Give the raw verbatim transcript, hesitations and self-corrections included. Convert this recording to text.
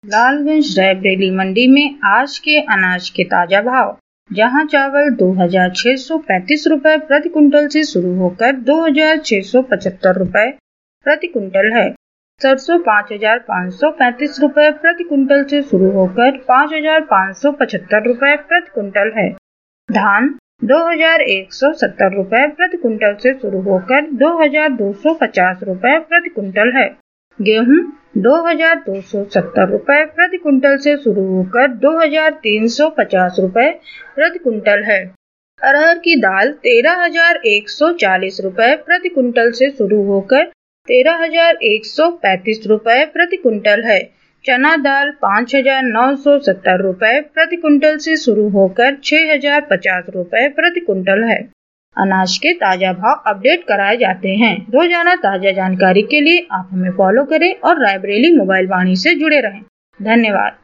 लालगंज रायबरेली मंडी में आज के अनाज के ताजा भाव। जहां चावल दो हजार छह सौ पैंतीस रुपए प्रति कुंटल से शुरू होकर दो हजार छह सौ पचहत्तर रुपए प्रति कुंटल है। सरसों पाँच हजार पाँच सौ पैंतीस रुपए प्रति कुंटल से शुरू होकर पाँच हजार पाँच सौ पचहत्तर रुपए प्रति कुंटल है। धान दो हजार एक सौ सत्तर रुपए प्रति कुंटल से शुरू होकर दो हजार दो सौ पचास रुपए प्रति कुंटल है। गेहूं दो हजार दो सौ सत्तर रुपए प्रति कुंटल से शुरू होकर दो हजार तीन सौ पचास रुपए प्रति कुंटल है। अरहर की दाल तेरह हजार एक सौ चालीस रुपए प्रति कुंटल से शुरू होकर तेरह हजार एक सौ पैंतीस रुपए प्रति कुंटल है। चना दाल पाँच हजार नौ सौ सत्तर रुपए प्रति कुंटल से शुरू होकर छह हजार पचास रुपए प्रति कुंटल है। अनाज के ताजा भाव अपडेट कराए जाते हैं। रोजाना ताजा जानकारी के लिए आप हमें फॉलो करें और रायबरेली मोबाइल वाणी से जुड़े रहें। धन्यवाद।